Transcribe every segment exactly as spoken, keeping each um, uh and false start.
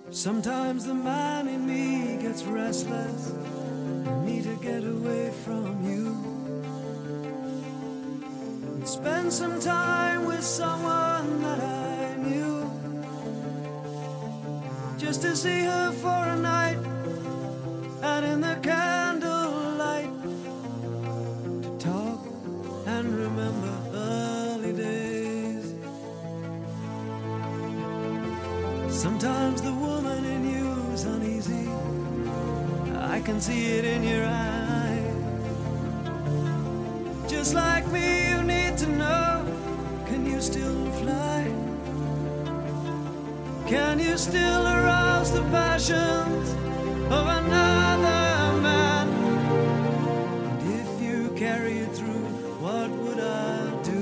Sometimes the man in me gets restless. I need to get away from you and spend some time with someone that I knew, just to see her for a night and in the candlelight to talk and remember early days. Sometimes the woman in you's uneasy, I can see it in your eyes. Just like me, you need to know, can you still fly? Can you still arouse the passions of another man? And if you carry it through, what would I do?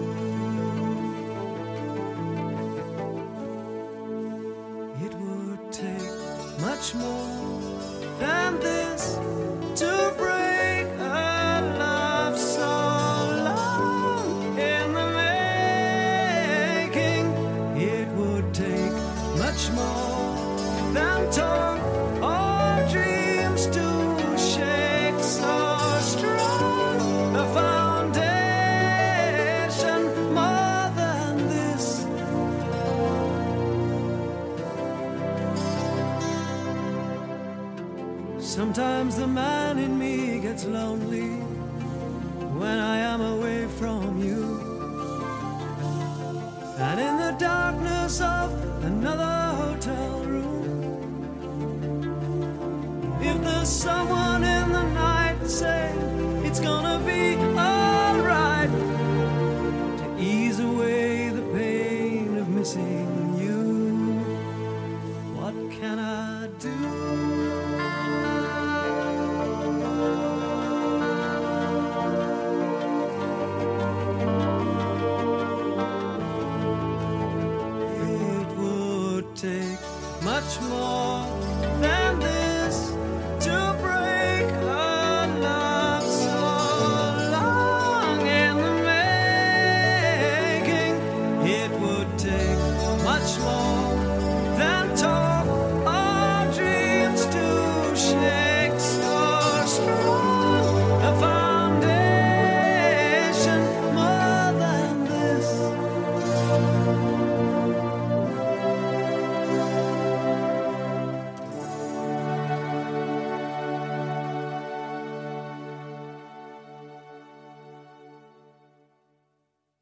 It would take much more than this to break a love so long in the making. It would take much more than talk or dreams to shake so strong a foundation. More than this, sometimes the man in me gets lonely when I am away from you, and in the darkness of another hotel room, if there's someone in the night saying it's gonna be alright, to ease away the pain of missing you, what can I do? Take much more than this to break a love so long in the making. It would take much more